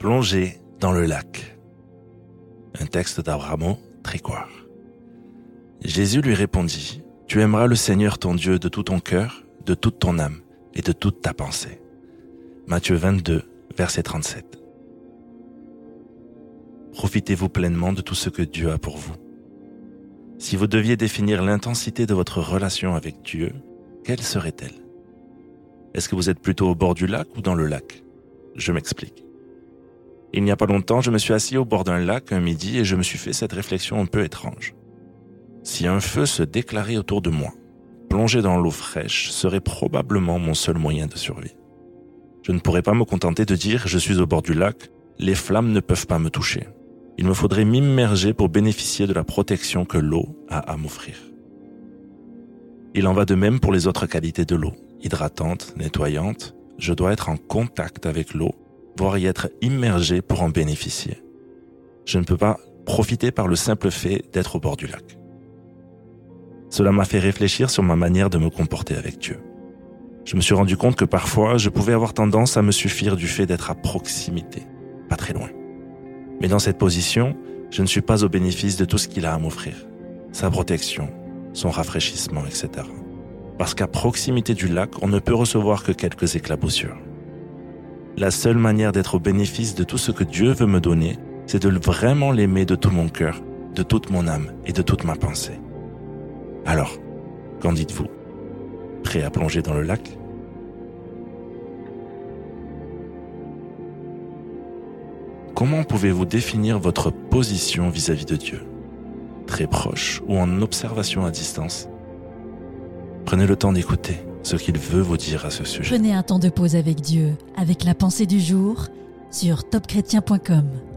Plongez dans le lac. Un texte d'Abramo Tricouart. Jésus lui répondit, « Tu aimeras le Seigneur ton Dieu de tout ton cœur, de toute ton âme et de toute ta pensée. » Matthieu 22, verset 37. Profitez-vous pleinement de tout ce que Dieu a pour vous. Si vous deviez définir l'intensité de votre relation avec Dieu, quelle serait-elle? Est-ce que vous êtes plutôt au bord du lac ou dans le lac? Je m'explique. Il n'y a pas longtemps, je me suis assis au bord d'un lac un midi et je me suis fait cette réflexion un peu étrange. Si un feu se déclarait autour de moi, plonger dans l'eau fraîche serait probablement mon seul moyen de survie. Je ne pourrais pas me contenter de dire « je suis au bord du lac, les flammes ne peuvent pas me toucher ». Il me faudrait m'immerger pour bénéficier de la protection que l'eau a à m'offrir. Il en va de même pour les autres qualités de l'eau. Hydratante, nettoyante, je dois être en contact avec l'eau, voire y être immergé pour en bénéficier. Je ne peux pas profiter par le simple fait d'être au bord du lac. Cela m'a fait réfléchir sur ma manière de me comporter avec Dieu. Je me suis rendu compte que parfois, je pouvais avoir tendance à me suffire du fait d'être à proximité, pas très loin. Mais dans cette position, je ne suis pas au bénéfice de tout ce qu'il a à m'offrir. Sa protection, son rafraîchissement, etc. Parce qu'à proximité du lac, on ne peut recevoir que quelques éclaboussures. La seule manière d'être au bénéfice de tout ce que Dieu veut me donner, c'est de vraiment l'aimer de tout mon cœur, de toute mon âme et de toute ma pensée. Alors, qu'en dites-vous? Prêt à plonger dans le lac? Comment pouvez-vous définir votre position vis-à-vis de Dieu? Très proche ou en observation à distance? Prenez le temps d'écouter ce qu'il veut vous dire à ce sujet. Prenez un temps de pause avec Dieu, avec la pensée du jour sur topchrétien.com.